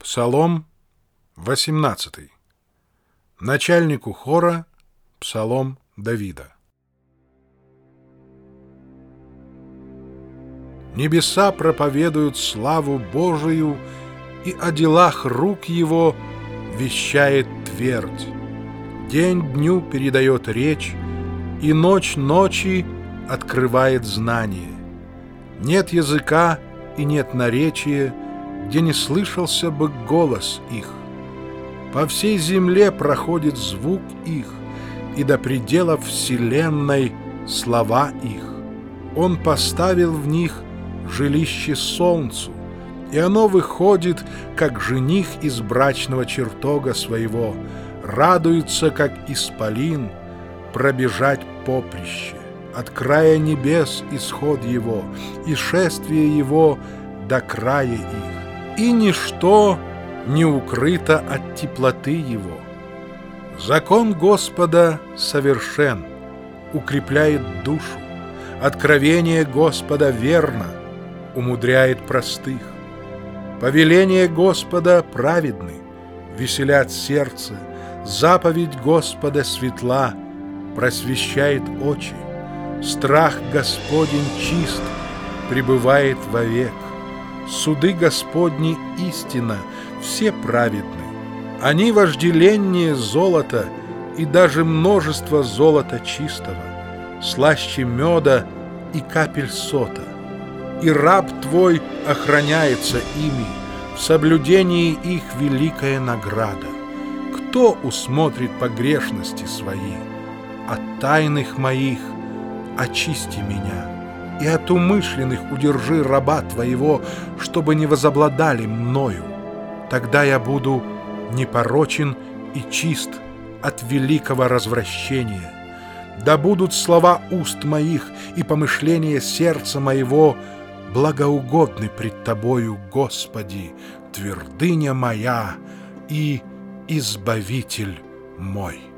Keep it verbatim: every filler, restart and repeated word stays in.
Псалом восемнадцатый. Начальнику хора псалом Давида. Небеса проповедуют славу Божию, и о делах рук Его вещает твердь. День дню передает речь, и ночь ночи открывает знание. Нет языка и нет наречия, где не слышался бы голос их. По всей земле проходит звук их, и до пределов вселенной слова их. Он поставил в них жилище солнцу, и оно выходит, как жених из брачного чертога своего, радуется, как исполин, пробежать поприще. От края небес исход его, и шествие его до края их. И ничто не укрыто от теплоты его. Закон Господа совершен, укрепляет душу. Откровение Господа верно, умудряет простых. Повеление Господа праведны, веселят сердце. Заповедь Господа светла, просвещает очи. Страх Господень чист, пребывает вовек. Суды Господни истина, все праведны. Они вожделеннее золота и даже множество золота чистого, слаще меда и капель сота. И раб твой охраняется ими, в соблюдении их великая награда. Кто усмотрит погрешности свои? От тайных моих очисти меня, и от умышленных удержи раба твоего, чтобы не возобладали мною. Тогда я буду непорочен и чист от великого развращения. Да будут слова уст моих и помышления сердца моего благоугодны пред Тобою, Господи, твердыня моя и Избавитель мой.